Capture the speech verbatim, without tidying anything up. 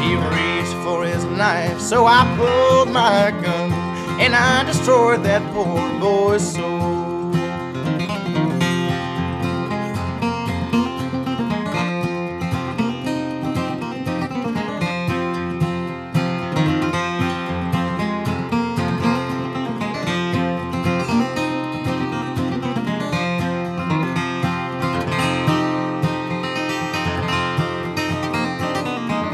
He reached for his knife, so I pulled my gun and I destroyed that poor boy's soul.